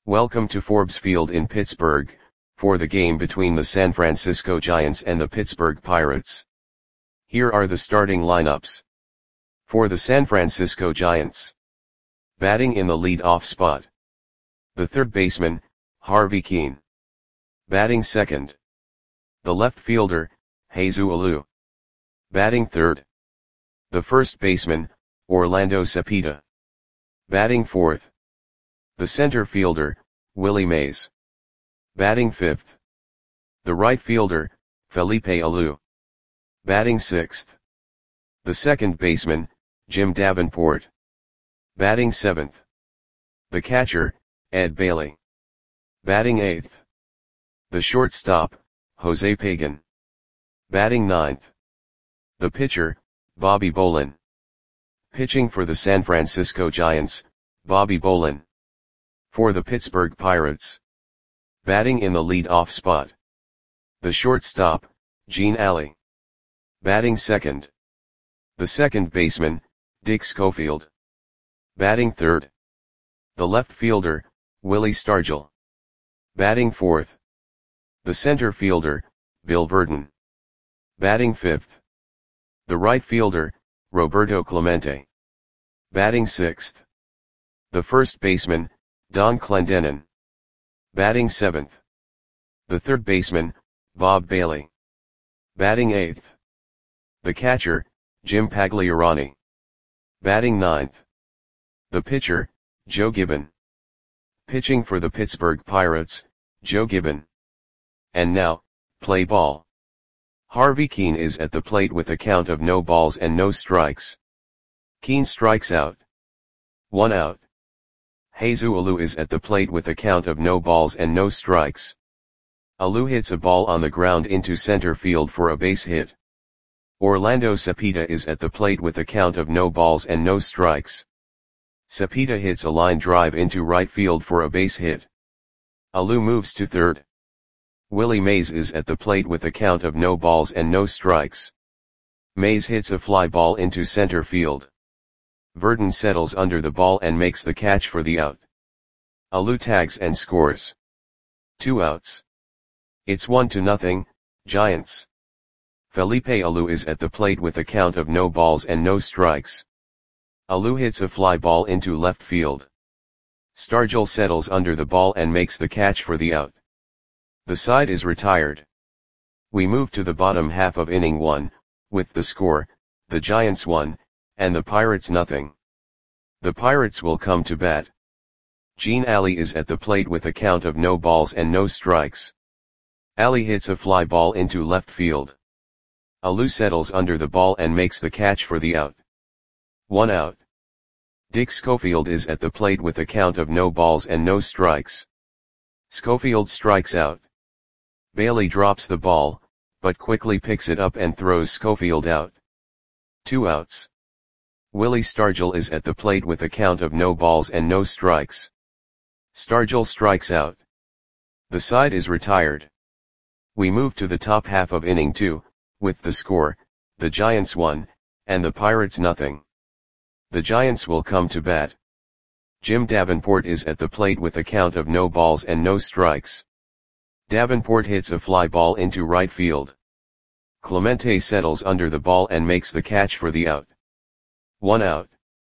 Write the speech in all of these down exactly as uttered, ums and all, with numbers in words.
Welcome to Forbes Field in Pittsburgh, for the game between the San Francisco Giants and the Pittsburgh Pirates. Here are the starting lineups. For the San Francisco Giants. Batting in the lead-off spot. The third baseman, Harvey Kuenn. Batting second. The left fielder, Jesus Alou. Batting third. The first baseman, Orlando Cepeda. Batting fourth. The center fielder, Willie Mays. Batting fifth. The right fielder, Felipe Alou. Batting sixth. The second baseman, Jim Davenport. Batting seventh. The catcher, Ed Bailey. Batting eighth. The shortstop, Jose Pagan. Batting ninth. The pitcher, Bobby Bolin. Pitching for the San Francisco Giants, Bobby Bolin. For the Pittsburgh Pirates. Batting in the lead-off spot. The shortstop, Gene Alley. Batting second. The second baseman, Dick Schofield. Batting third. The left fielder, Willie Stargell. Batting fourth. The center fielder, Bill Virdon. Batting fifth. The right fielder, Roberto Clemente. Batting sixth. The first baseman, Don Clendenon. Batting seventh. The third baseman, Bob Bailey. Batting eighth. The catcher, Jim Pagliarani. Batting ninth. The pitcher, Joe Gibbon. Pitching for the Pittsburgh Pirates, Joe Gibbon. And now, play ball. Harvey Kuenn is at the plate with a count of no balls and no strikes. Kuenn strikes out. One out. Jesus Alou is at the plate with a count of no balls and no strikes. Alou hits a ball on the ground into center field for a base hit. Orlando Cepeda is at the plate with a count of no balls and no strikes. Cepeda hits a line drive into right field for a base hit. Alou moves to third. Willie Mays is at the plate with a count of no balls and no strikes. Mays hits a fly ball into center field. Virdon settles under the ball and makes the catch for the out. Alou tags and scores. Two outs. It's one to nothing, Giants. Felipe Alou is at the plate with a count of no balls and no strikes. Alou hits a fly ball into left field. Stargell settles under the ball and makes the catch for the out. The side is retired. We move to the bottom half of inning one, with the score, the Giants one, and the Pirates nothing. The Pirates will come to bat. Gene Alley is at the plate with a count of no balls and no strikes. Alley hits a fly ball into left field. Alou settles under the ball and makes the catch for the out. One out. Dick Schofield is at the plate with a count of no balls and no strikes. Schofield strikes out. Bailey drops the ball, but quickly picks it up and throws Schofield out. Two outs. Willie Stargell is at the plate with a count of no balls and no strikes. Stargell strikes out. The side is retired. We move to the top half of inning two, with the score, the Giants one, and the Pirates nothing. The Giants will come to bat. Jim Davenport is at the plate with a count of no balls and no strikes. Davenport hits a fly ball into right field. Clemente settles under the ball and makes the catch for the out. One out.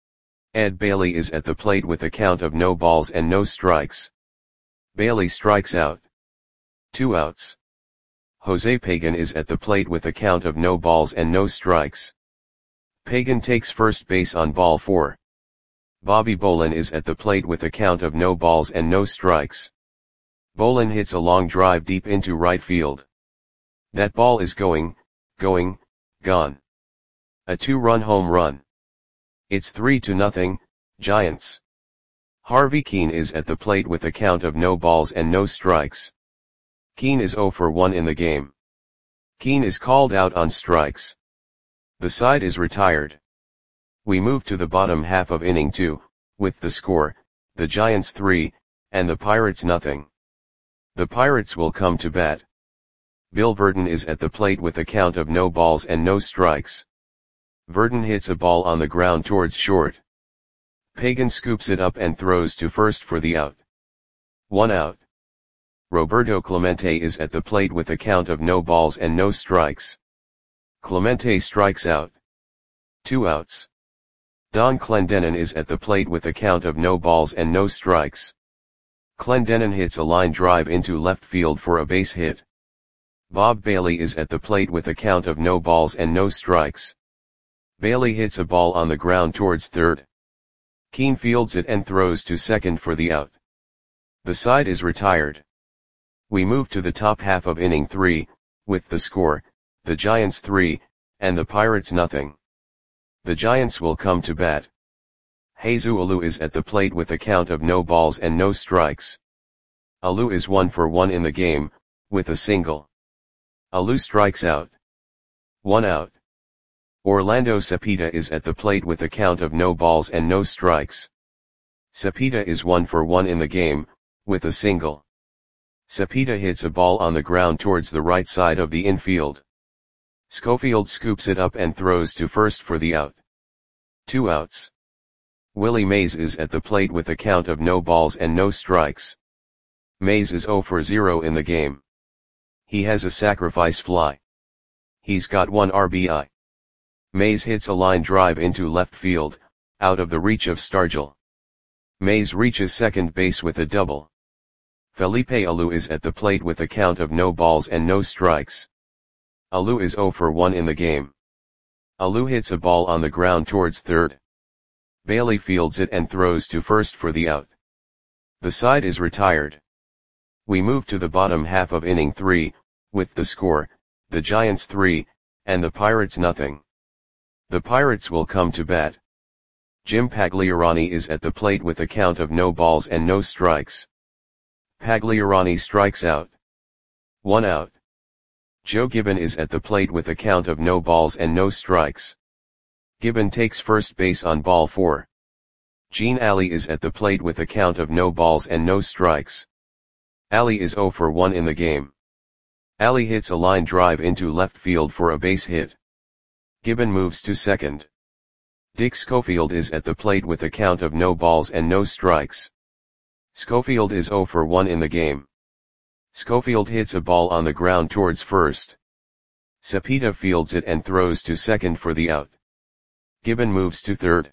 Ed Bailey is at the plate with a count of no balls and no strikes. Bailey strikes out. Two outs. Jose Pagan is at the plate with a count of no balls and no strikes. Pagan takes first base on ball four. Bobby Bolin is at the plate with a count of no balls and no strikes. Bolin hits a long drive deep into right field. That ball is going, going, gone. A two-run home run. It's three to nothing, Giants. Harvey Kuenn is at the plate with a count of no balls and no strikes. Kuenn is zero for one in the game. Kuenn is called out on strikes. The side is retired. We move to the bottom half of inning two, with the score, the Giants three, and the Pirates nothing. The Pirates will come to bat. Bill Virdon is at the plate with a count of no balls and no strikes. Virdon hits a ball on the ground towards short. Pagan scoops it up and throws to first for the out. One out. Roberto Clemente is at the plate with a count of no balls and no strikes. Clemente strikes out. Two outs. Don Clendenon is at the plate with a count of no balls and no strikes. Clendenon hits a line drive into left field for a base hit. Bob Bailey is at the plate with a count of no balls and no strikes. Bailey hits a ball on the ground towards third. Keane fields it and throws to second for the out. The side is retired. We move to the top half of inning three, with the score, the Giants three, and the Pirates nothing. The Giants will come to bat. Jesus Alou is at the plate with a count of no balls and no strikes. Alou is one for one in the game, with a single. Alou strikes out. One out. Orlando Cepeda is at the plate with a count of no balls and no strikes. Cepeda is one for one in the game, with a single. Cepeda hits a ball on the ground towards the right side of the infield. Schofield scoops it up and throws to first for the out. Two outs. Willie Mays is at the plate with a count of no balls and no strikes. Mays is zero for zero in the game. He has a sacrifice fly. He's got one R B I. Mays hits a line drive into left field, out of the reach of Stargell. Mays reaches second base with a double. Felipe Alou is at the plate with a count of no balls and no strikes. Alou is zero for one in the game. Alou hits a ball on the ground towards third. Bailey fields it and throws to first for the out. The side is retired. We move to the bottom half of inning three, with the score, the Giants three, and the Pirates nothing. The Pirates will come to bat. Jim Pagliarani is at the plate with a count of no balls and no strikes. Pagliarani strikes out. One out. Joe Gibbon is at the plate with a count of no balls and no strikes. Gibbon takes first base on ball four. Gene Alley is at the plate with a count of no balls and no strikes. Alley is zero for one in the game. Alley hits a line drive into left field for a base hit. Gibbon moves to second. Dick Schofield is at the plate with a count of no balls and no strikes. Schofield is zero for one in the game. Schofield hits a ball on the ground towards first. Cepeda fields it and throws to second for the out. Gibbon moves to third.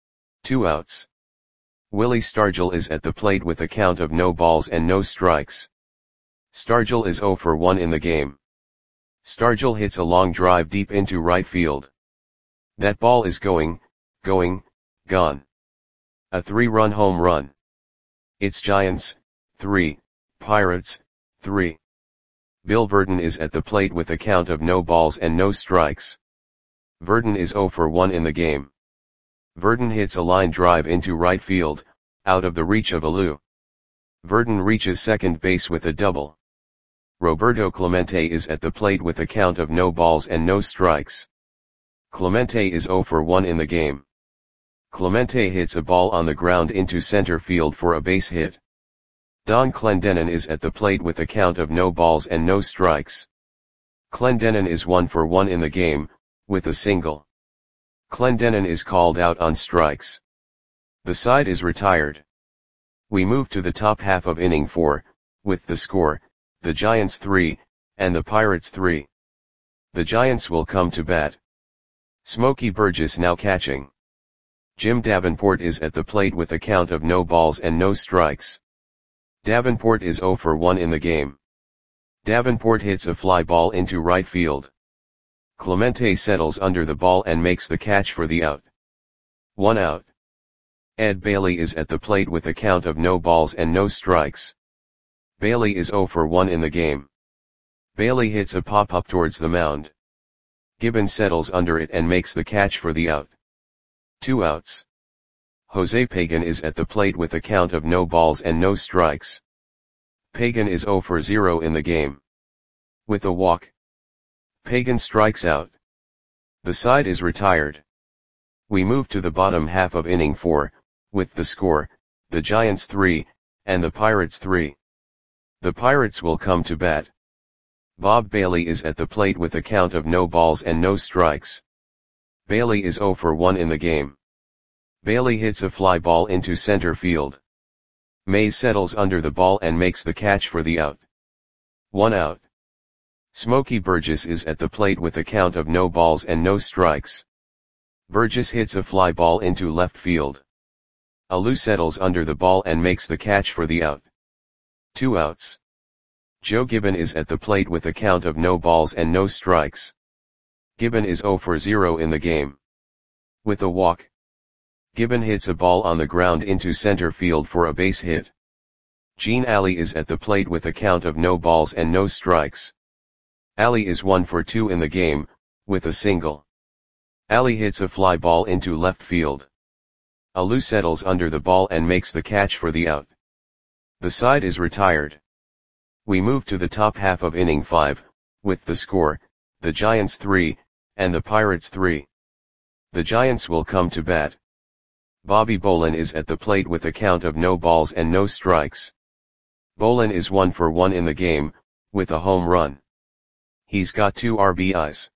Two outs. Willie Stargell is at the plate with a count of no balls and no strikes. Stargell is zero for one in the game. Stargell hits a long drive deep into right field. That ball is going, going, gone. A three-run home run. It's Giants, three, Pirates, three. Bill Verdon is at the plate with a count of no balls and no strikes. Verdon is zero for one in the game. Verdon hits a line drive into right field, out of the reach of Alou. Verdon reaches second base with a double. Roberto Clemente is at the plate with a count of no balls and no strikes. Clemente is zero for one in the game. Clemente hits a ball on the ground into center field for a base hit. Don Clendenon is at the plate with a count of no balls and no strikes. Clendenon is one for one in the game, with a single. Clendenon is called out on strikes. The side is retired. We move to the top half of inning four, with the score, the Giants three, and the Pirates three. The Giants will come to bat. Smokey Burgess now catching. Jim Davenport is at the plate with a count of no balls and no strikes. Davenport is zero for one in the game. Davenport hits a fly ball into right field. Clemente settles under the ball and makes the catch for the out. One out. Ed Bailey is at the plate with a count of no balls and no strikes. Bailey is zero for one in the game. Bailey hits a pop-up towards the mound. Gibbon settles under it and makes the catch for the out. Two outs. Jose Pagan is at the plate with a count of no balls and no strikes. Pagan is zero for zero in the game. With a walk, Pagan strikes out. The side is retired. We move to the bottom half of inning four, with the score, the Giants three, and the Pirates three. The Pirates will come to bat. Bob Bailey is at the plate with a count of no balls and no strikes. Bailey is zero for one in the game. Bailey hits a fly ball into center field. Mays settles under the ball and makes the catch for the out. One out. Smokey Burgess is at the plate with a count of no balls and no strikes. Burgess hits a fly ball into left field. Alou settles under the ball and makes the catch for the out. Two outs. Joe Gibbon is at the plate with a count of no balls and no strikes. Gibbon is zero for zero in the game. With a walk, Gibbon hits a ball on the ground into center field for a base hit. Gene Alley is at the plate with a count of no balls and no strikes. Alley is one for two in the game, with a single. Alley hits a fly ball into left field. Alou settles under the ball and makes the catch for the out. The side is retired. We move to the top half of inning five, with the score, the Giants three, and the Pirates three. The Giants will come to bat. Bobby Bolin is at the plate with a count of no balls and no strikes. Bolin is one for one in the game, with a home run. He's got two R B Is.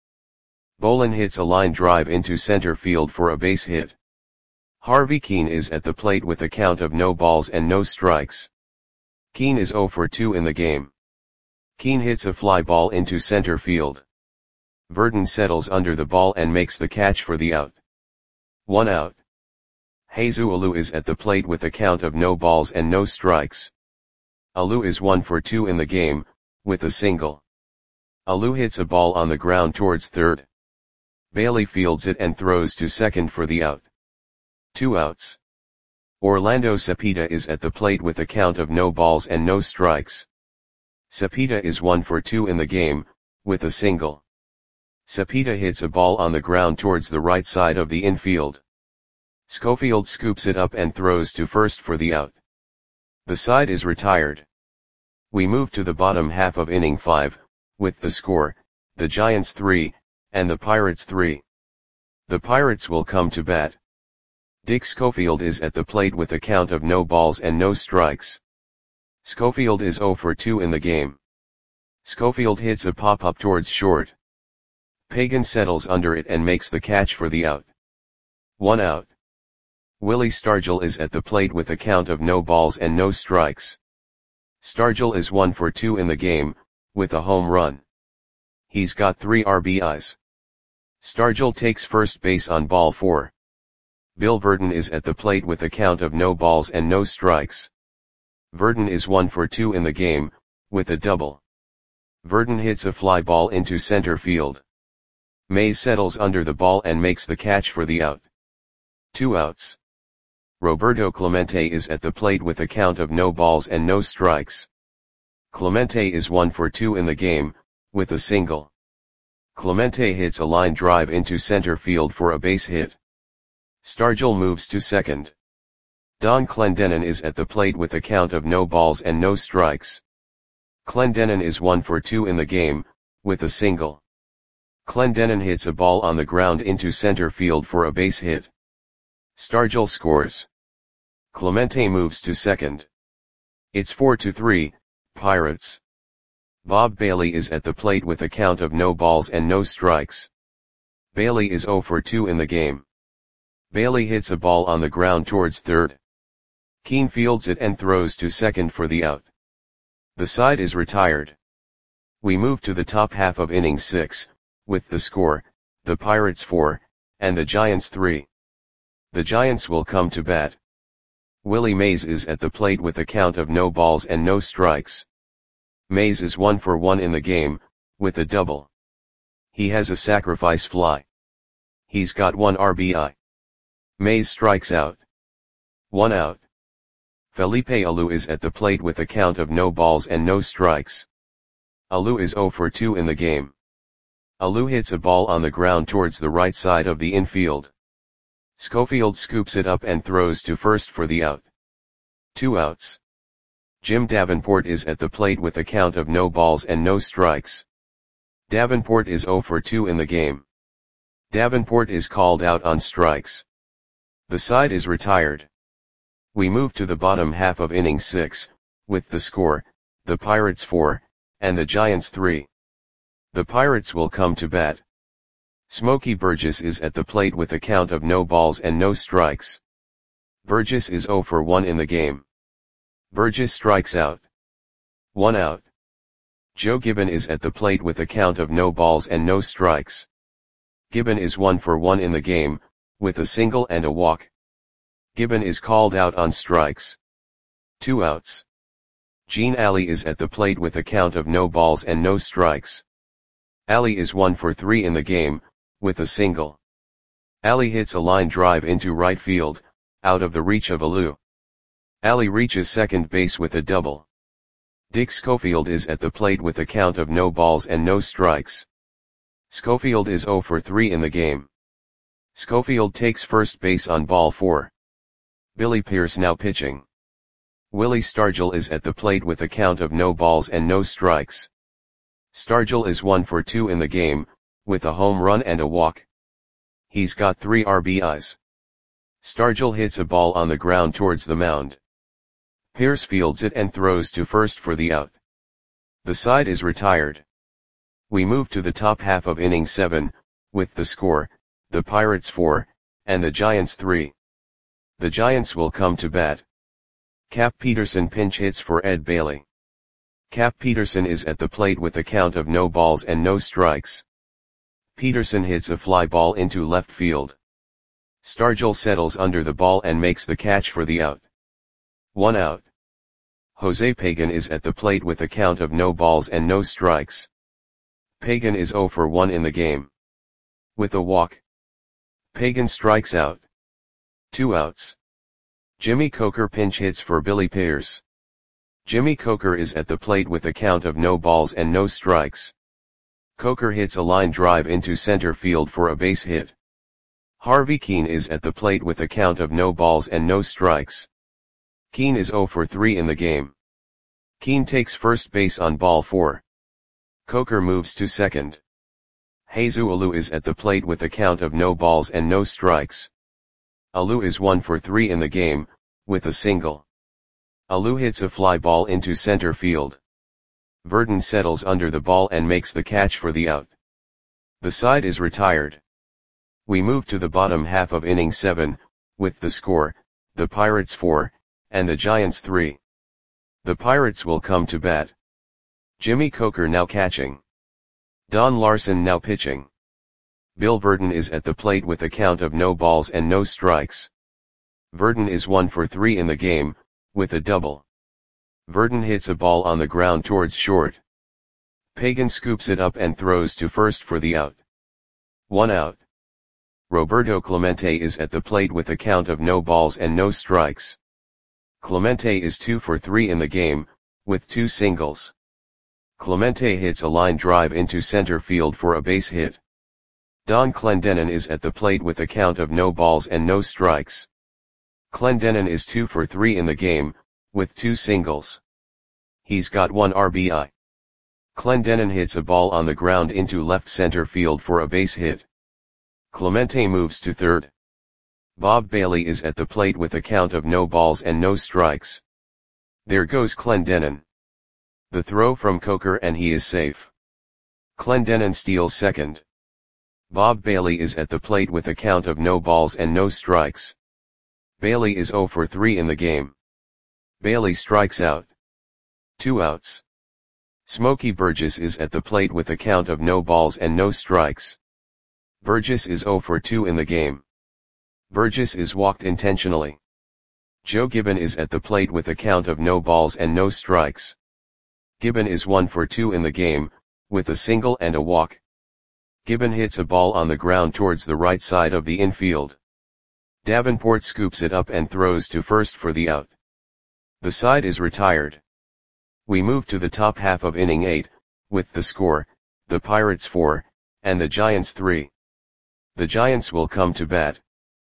Bolin hits a line drive into center field for a base hit. Harvey Keene is at the plate with a count of no balls and no strikes. Keene is zero for two in the game. Keene hits a fly ball into center field. Verdon settles under the ball and makes the catch for the out. One out. Jesus Alou is at the plate with a count of no balls and no strikes. Alou is one for two in the game, with a single. Alou hits a ball on the ground towards third. Bailey fields it and throws to second for the out. Two outs. Orlando Cepeda is at the plate with a count of no balls and no strikes. Cepeda is one for two in the game, with a single. Cepeda hits a ball on the ground towards the right side of the infield. Schofield scoops it up and throws to first for the out. The side is retired. We move to the bottom half of inning five, with the score, the Giants three, and the Pirates three. The Pirates will come to bat. Dick Schofield is at the plate with a count of no balls and no strikes. Schofield is zero for two in the game. Schofield hits a pop-up towards short. Pagan settles under it and makes the catch for the out. One out. Willie Stargell is at the plate with a count of no balls and no strikes. Stargell is one for two in the game, with a home run. He's got three R B Is. Stargell takes first base on ball four. Bill Verdon is at the plate with a count of no balls and no strikes. Verdon is one for two in the game, with a double. Verdon hits a fly ball into center field. Mays settles under the ball and makes the catch for the out. Two outs. Roberto Clemente is at the plate with a count of no balls and no strikes. Clemente is one for two in the game, with a single. Clemente hits a line drive into center field for a base hit. Stargell moves to second. Don Clendenon is at the plate with a count of no balls and no strikes. Clendenon is one for two in the game, with a single. Clendenon hits a ball on the ground into center field for a base hit. Stargell scores. Clemente moves to second. It's four to three, Pirates. Bob Bailey is at the plate with a count of no balls and no strikes. Bailey is zero for two in the game. Bailey hits a ball on the ground towards third. Keene fields it and throws to second for the out. The side is retired. We move to the top half of inning six, with the score, the Pirates four, and the Giants three. The Giants will come to bat. Willie Mays is at the plate with a count of no balls and no strikes. Mays is one for one in the game, with a double. He has a sacrifice fly. He's got one R B I. Mays strikes out. One out. Felipe Alou is at the plate with a count of no balls and no strikes. Alou is zero for two in the game. Alou hits a ball on the ground towards the right side of the infield. Schofield scoops it up and throws to first for the out. Two outs. Jim Davenport is at the plate with a count of no balls and no strikes. Davenport is zero for two in the game. Davenport is called out on strikes. The side is retired. We move to the bottom half of inning six, with the score, the Pirates four, and the Giants three. The Pirates will come to bat. Smokey Burgess is at the plate with a count of no balls and no strikes. Burgess is zero for one in the game. Burgess strikes out. One out. Joe Gibbon is at the plate with a count of no balls and no strikes. Gibbon is one for one in the game, with a single and a walk. Gibbon is called out on strikes. Two outs. Gene Alley is at the plate with a count of no balls and no strikes. Alley is one for three in the game, with a single. Alley hits a line drive into right field, out of the reach of Alou. Alley reaches second base with a double. Dick Schofield is at the plate with a count of no balls and no strikes. Schofield is zero for three in the game. Schofield takes first base on ball four. Billy Pierce now pitching. Willie Stargell is at the plate with a count of no balls and no strikes. Stargell is one for two in the game, with a home run and a walk. He's got three R B Is. Stargell hits a ball on the ground towards the mound. Pierce fields it and throws to first for the out. The side is retired. We move to the top half of inning seven, with the score, the Pirates four, and the Giants three. The Giants will come to bat. Cap Peterson pinch hits for Ed Bailey. Cap Peterson is at the plate with a count of no balls and no strikes. Peterson hits a fly ball into left field. Stargell settles under the ball and makes the catch for the out. One out. Jose Pagan is at the plate with a count of no balls and no strikes. Pagan is zero for one in the game. With a walk. Pagan strikes out. Two outs. Jimmy Coker pinch hits for Billy Pierce. Jimmy Coker is at the plate with a count of no balls and no strikes. Coker hits a line drive into center field for a base hit. Harvey Keene is at the plate with a count of no balls and no strikes. Keene is zero for three in the game. Keene takes first base on ball four. Coker moves to second. Jesus Alou is at the plate with a count of no balls and no strikes. Alou is one for three in the game, with a single. Alou hits a fly ball into center field. Verdon settles under the ball and makes the catch for the out. The side is retired. We move to the bottom half of inning seven, with the score, the Pirates four, and the Giants three. The Pirates will come to bat. Jimmy Coker now catching. Don Larson now pitching. Bill Verdon is at the plate with a count of no balls and no strikes. Verdon is one for three in the game, with a double. Verdon hits a ball on the ground towards short. Pagan scoops it up and throws to first for the out. One out. Roberto Clemente is at the plate with a count of no balls and no strikes. Clemente is two for three in the game, with two singles. Clemente hits a line drive into center field for a base hit. Don Clendenon is at the plate with a count of no balls and no strikes. Clendenon is two for three in the game, with two singles. He's got one R B I. Clendenon hits a ball on the ground into left center field for a base hit. Clemente moves to third. Bob Bailey is at the plate with a count of no balls and no strikes. There goes Clendenon. The throw from Coker and he is safe. Clendenon steals second. Bob Bailey is at the plate with a count of no balls and no strikes. Bailey is zero for three in the game. Bailey strikes out. Two outs. Smokey Burgess is at the plate with a count of no balls and no strikes. Burgess is zero for two in the game. Burgess is walked intentionally. Joe Gibbon is at the plate with a count of no balls and no strikes. Gibbon is one for two in the game, with a single and a walk. Gibbon hits a ball on the ground towards the right side of the infield. Davenport scoops it up and throws to first for the out. The side is retired. We move to the top half of inning eight, with the score, the Pirates four, and the Giants three. The Giants will come to bat.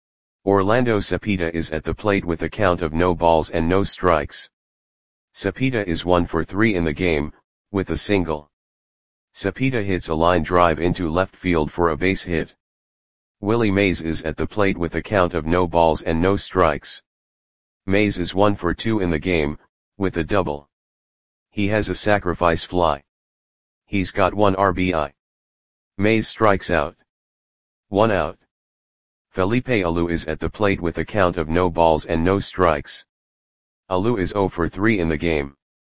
Orlando Cepeda is at the plate with a count of no balls and no strikes. Cepeda is one for three in the game, with a single. Cepeda hits a line drive into left field for a base hit. Willie Mays is at the plate with a count of no balls and no strikes. Mays is one for two in the game, with a double. He has a sacrifice fly. He's got one R B I. Mays strikes out. One out. Felipe Alou is at the plate with a count of no balls and no strikes. Alou is zero for three in the game.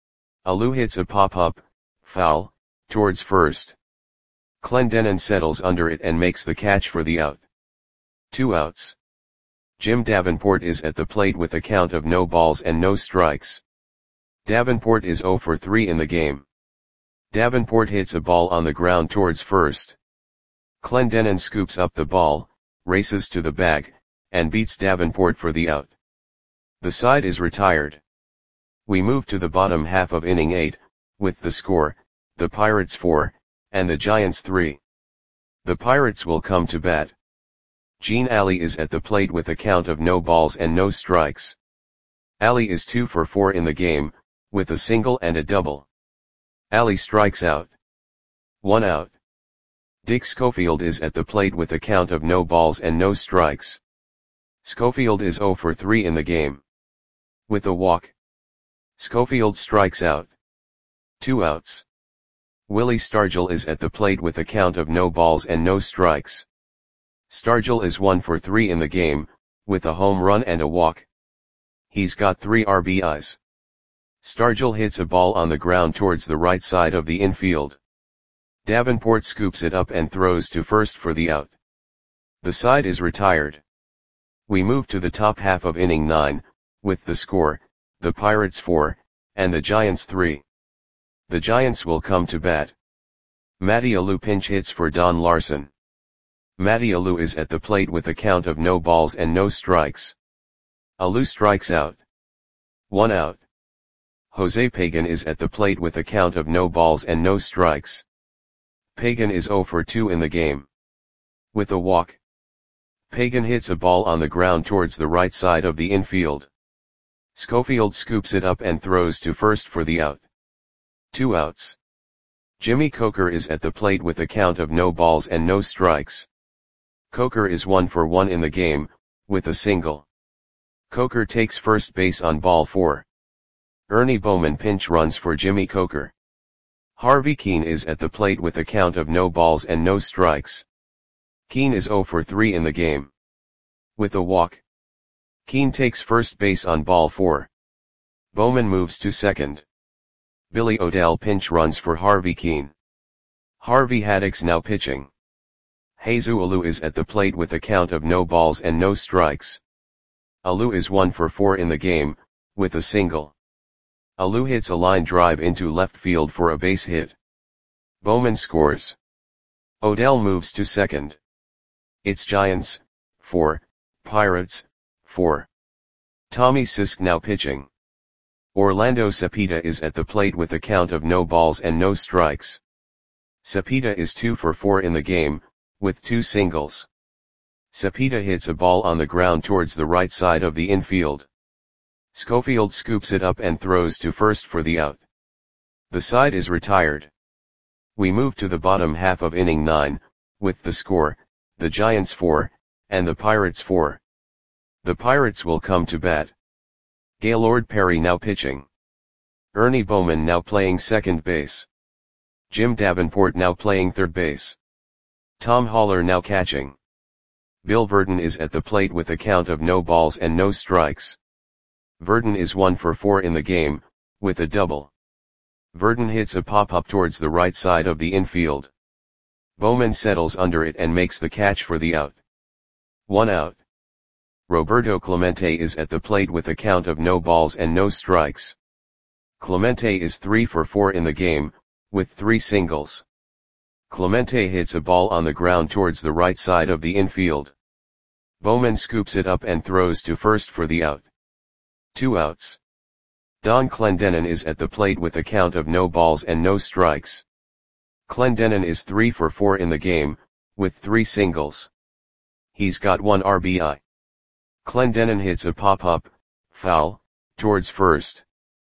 Alou hits a pop-up, foul, towards first. Clendenin settles under it and makes the catch for the out. Two outs. Jim Davenport is at the plate with a count of no balls and no strikes. Davenport is zero for three in the game. Davenport hits a ball on the ground towards first. Clendenin scoops up the ball, races to the bag, and beats Davenport for the out. The side is retired. We move to the bottom half of inning eight, with the score, the Pirates four, and the Giants three. The Pirates will come to bat. Gene Ali is at the plate with a count of no balls and no strikes. Ali is two for four in the game, with a single and a double. Ali strikes out. One out. Dick Schofield is at the plate with a count of no balls and no strikes. Schofield is zero for three in the game. With a walk. Schofield strikes out. Two outs. Willie Stargell is at the plate with a count of no balls and no strikes. Stargell is one for three in the game, with a home run and a walk. He's got three R B Is. Stargell hits a ball on the ground towards the right side of the infield. Davenport scoops it up and throws to first for the out. The side is retired. We move to the top half of inning nine, with the score, the Pirates four, and the Giants three. The Giants will come to bat. Matty Alou pinch hits for Don Larson. Matty Alou is at the plate with a count of no balls and no strikes. Alou strikes out. One out. Jose Pagan is at the plate with a count of no balls and no strikes. Pagan is zero for two in the game. With a walk. Pagan hits a ball on the ground towards the right side of the infield. Schofield scoops it up and throws to first for the out. Two outs. Jimmy Coker is at the plate with a count of no balls and no strikes. Coker is one for one in the game, with a single. Coker takes first base on ball four. Ernie Bowman pinch runs for Jimmy Coker. Harvey Keene is at the plate with a count of no balls and no strikes. Keene is zero for three in the game. With a walk. Keene takes first base on ball four. Bowman moves to second. Billy O'Dell pinch runs for Harvey Keene. Harvey Haddock's now pitching. Jesus Alou is at the plate with a count of no balls and no strikes. Alou is one for four in the game, with a single. Alou hits a line drive into left field for a base hit. Bowman scores. O'Dell moves to second. It's Giants, four, Pirates, four. Tommy Sisk now pitching. Orlando Cepeda is at the plate with a count of no balls and no strikes. Cepeda is two for four in the game, with two singles. Cepeda hits a ball on the ground towards the right side of the infield. Schofield scoops it up and throws to first for the out. The side is retired. We move to the bottom half of inning nine, with the score, the Giants four, and the Pirates four. The Pirates will come to bat. Gaylord Perry now pitching. Ernie Bowman now playing second base. Jim Davenport now playing third base. Tom Haller now catching. Bill Verdon is at the plate with a count of no balls and no strikes. Verdon is one for four in the game, with a double. Verdon hits a pop-up towards the right side of the infield. Bowman settles under it and makes the catch for the out. One out. Roberto Clemente is at the plate with a count of no balls and no strikes. Clemente is three for four in the game, with three singles. Clemente hits a ball on the ground towards the right side of the infield. Bowman scoops it up and throws to first for the out. Two outs. Don Clendenin is at the plate with a count of no balls and no strikes. Clendenin is three for four in the game, with three singles. He's got one R B I. Clendenin hits a pop-up, foul, towards first.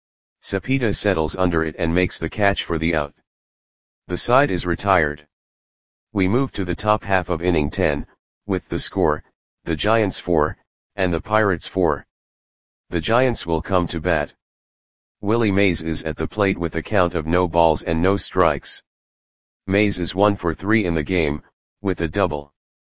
Cepeda settles under it and makes the catch for the out. The side is retired. We move to the top half of inning ten, with the score, the Giants four, and the Pirates four. The Giants will come to bat. Willie Mays is at the plate with a count of no balls and no strikes. Mays is one for three in the game, with a double.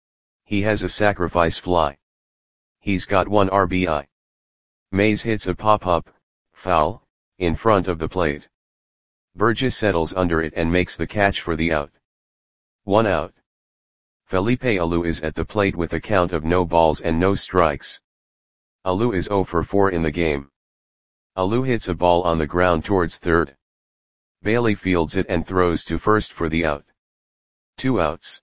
He has a sacrifice fly. He's got one R B I. Mays hits a pop-up, foul, in front of the plate. Burgess settles under it and makes the catch for the out. One out. Felipe Alou is at the plate with a count of no balls and no strikes. Alou is zero for four in the game. Alou hits a ball on the ground towards third. Bailey fields it and throws to first for the out. Two outs.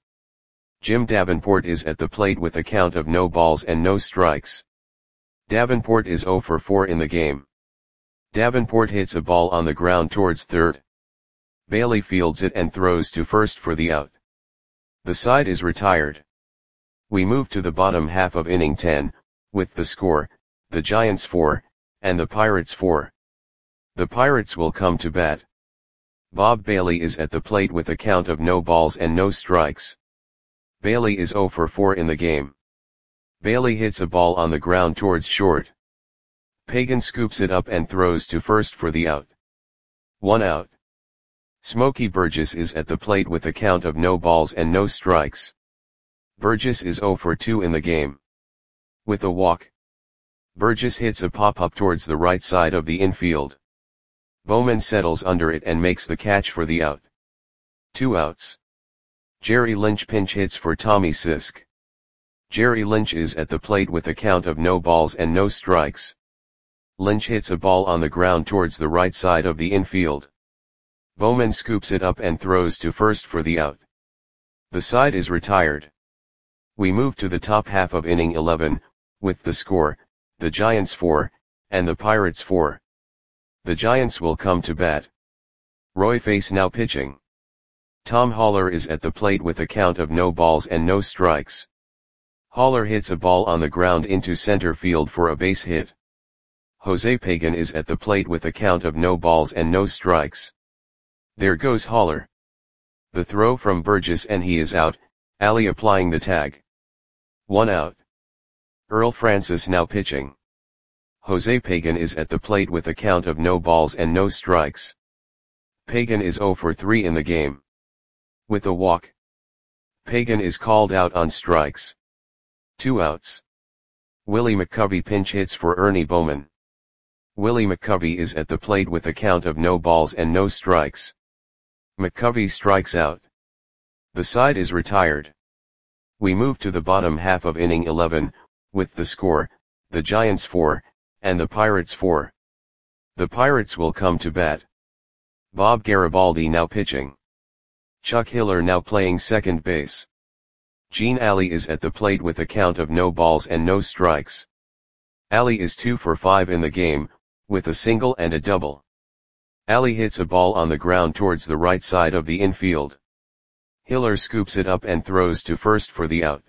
Jim Davenport is at the plate with a count of no balls and no strikes. Davenport is zero for four in the game. Davenport hits a ball on the ground towards third. Bailey fields it and throws to first for the out. The side is retired. We move to the bottom half of inning ten, with the score, the Giants four, and the Pirates four. The Pirates will come to bat. Bob Bailey is at the plate with a count of no balls and no strikes. Bailey is zero for four in the game. Bailey hits a ball on the ground towards short. Pagan scoops it up and throws to first for the out. One out. Smokey Burgess is at the plate with a count of no balls and no strikes. Burgess is zero for two in the game. With a walk. Burgess hits a pop-up towards the right side of the infield. Bowman settles under it and makes the catch for the out. Two outs. Jerry Lynch pinch hits for Tommy Sisk. Jerry Lynch is at the plate with a count of no balls and no strikes. Lynch hits a ball on the ground towards the right side of the infield. Bowman scoops it up and throws to first for the out. The side is retired. We move to the top half of inning eleven, with the score, the Giants four, and the Pirates four. The Giants will come to bat. Roy Face now pitching. Tom Haller is at the plate with a count of no balls and no strikes. Haller hits a ball on the ground into center field for a base hit. Jose Pagan is at the plate with a count of no balls and no strikes. There goes Haller. The throw from Burgess and he is out, Ali applying the tag. One out. Earl Francis now pitching. Jose Pagan is at the plate with a count of no balls and no strikes. Pagan is zero for three in the game. With a walk. Pagan is called out on strikes. Two outs. Willie McCovey pinch hits for Ernie Bowman. Willie McCovey is at the plate with a count of no balls and no strikes. McCovey strikes out. The side is retired. We move to the bottom half of inning eleven, with the score, the Giants four, and the Pirates four. The Pirates will come to bat. Bob Garibaldi now pitching. Chuck Hiller now playing second base. Gene Alley is at the plate with a count of no balls and no strikes. Alley is two for five in the game, with a single and a double. Alley hits a ball on the ground towards the right side of the infield. Hiller scoops it up and throws to first for the out.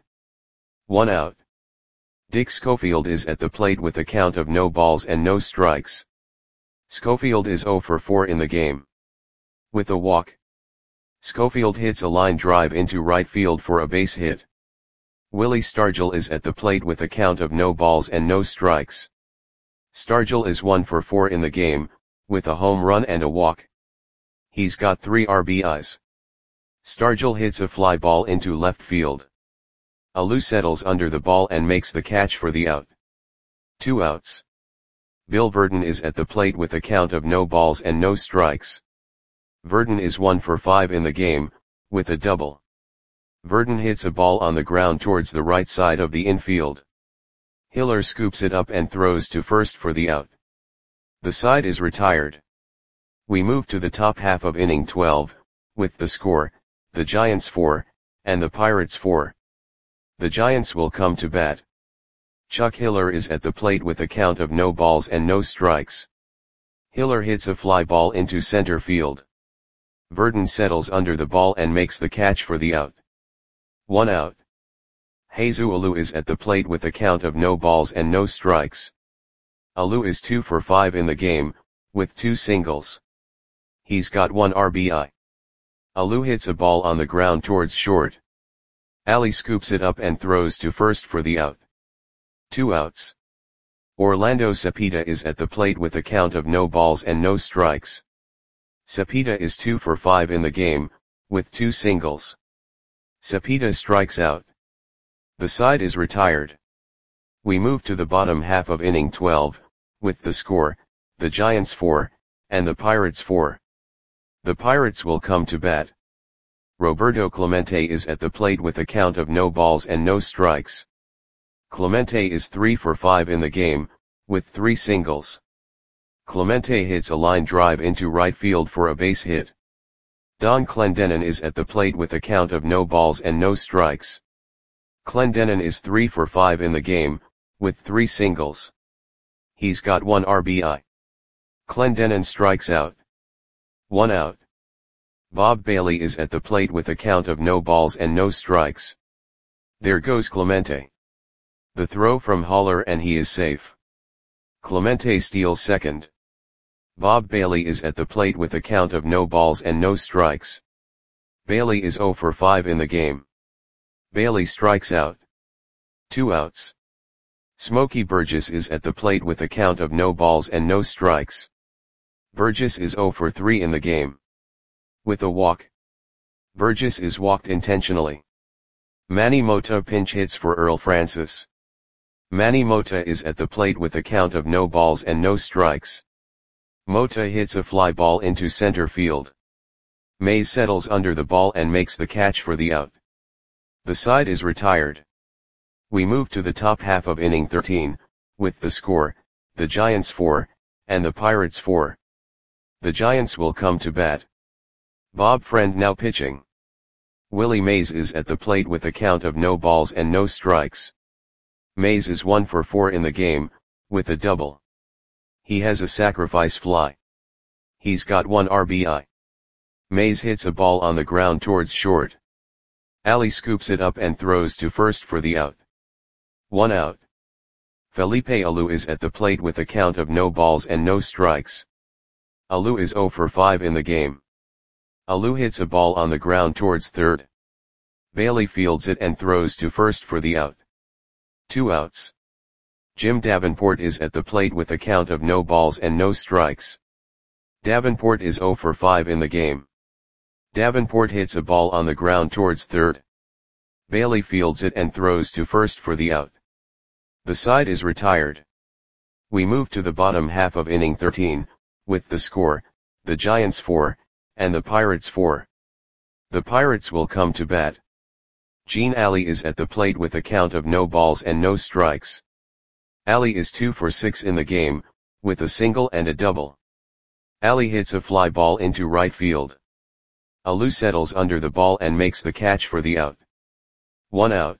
One out. Dick Schofield is at the plate with a count of no balls and no strikes. Schofield is zero for four in the game. With a walk. Schofield hits a line drive into right field for a base hit. Willie Stargell is at the plate with a count of no balls and no strikes. Stargell is one for four in the game, with a home run and a walk. He's got three R B Is. Stargell hits a fly ball into left field. Alou settles under the ball and makes the catch for the out. Two outs. Bill Verdon is at the plate with a count of no balls and no strikes. Verdon is one for five in the game, with a double. Verdon hits a ball on the ground towards the right side of the infield. Hiller scoops it up and throws to first for the out. The side is retired. We move to the top half of inning twelve, with the score, the Giants four, and the Pirates four. The Giants will come to bat. Chuck Hiller is at the plate with a count of no balls and no strikes. Hiller hits a fly ball into center field. Verdon settles under the ball and makes the catch for the out. One out. Jesus Alou is at the plate with a count of no balls and no strikes. Alou is two for five in the game, with two singles. He's got one R B I. Alou hits a ball on the ground towards short. Ali scoops it up and throws to first for the out. Two outs. Orlando Cepeda is at the plate with a count of no balls and no strikes. Cepeda is two for five in the game, with two singles. Cepeda strikes out. The side is retired. We move to the bottom half of inning twelve, with the score, the Giants four, and the Pirates four. The Pirates will come to bat. Roberto Clemente is at the plate with a count of no balls and no strikes. Clemente is three for five in the game, with three singles. Clemente hits a line drive into right field for a base hit. Don Clendenon is at the plate with a count of no balls and no strikes. Clendenon is three for five in the game, with three singles. He's got one R B I. Clendenon strikes out. One out. Bob Bailey is at the plate with a count of no balls and no strikes. There goes Clemente. The throw from Haller and he is safe. Clemente steals second. Bob Bailey is at the plate with a count of no balls and no strikes. Bailey is zero for five in the game. Bailey strikes out. Two outs. Smokey Burgess is at the plate with a count of no balls and no strikes. Burgess is zero for three in the game. With a walk. Burgess is walked intentionally. Manny Mota pinch hits for Earl Francis. Manny Mota is at the plate with a count of no balls and no strikes. Mota hits a fly ball into center field. Mays settles under the ball and makes the catch for the out. The side is retired. We move to the top half of inning thirteen, with the score, the Giants four, and the Pirates four. The Giants will come to bat. Bob Friend now pitching. Willie Mays is at the plate with a count of no balls and no strikes. Mays is one for four in the game, with a double. He has a sacrifice fly. He's got one R B I. Mays hits a ball on the ground towards short. Ali scoops it up and throws to first for the out. One out. Felipe Alou is at the plate with a count of no balls and no strikes. Alou is zero for five in the game. Alou hits a ball on the ground towards third. Bailey fields it and throws to first for the out. Two outs. Jim Davenport is at the plate with a count of no balls and no strikes. Davenport is zero for five in the game. Davenport hits a ball on the ground towards third. Bailey fields it and throws to first for the out. The side is retired. We move to the bottom half of inning thirteen, with the score, the Giants four, and the Pirates four. The Pirates will come to bat. Gene Alley is at the plate with a count of no balls and no strikes. Alley is two for six in the game, with a single and a double. Alley hits a fly ball into right field. Alou settles under the ball and makes the catch for the out. One out.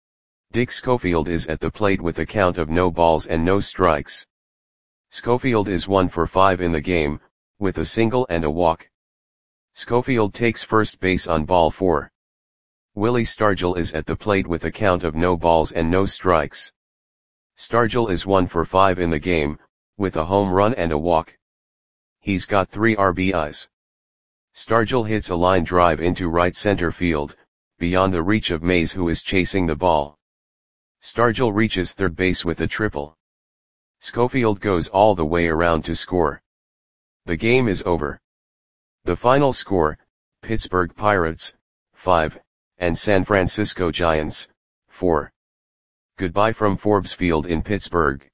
Dick Schofield is at the plate with a count of no balls and no strikes. Schofield is one for five in the game, with a single and a walk. Schofield takes first base on ball four. Willie Stargell is at the plate with a count of no balls and no strikes. Stargell is one for five in the game, with a home run and a walk. He's got three R B Is. Stargell hits a line drive into right center field, beyond the reach of Mays who is chasing the ball. Stargell reaches third base with a triple. Schofield goes all the way around to score. The game is over. The final score, Pittsburgh Pirates, five, and San Francisco Giants, four. Goodbye from Forbes Field in Pittsburgh.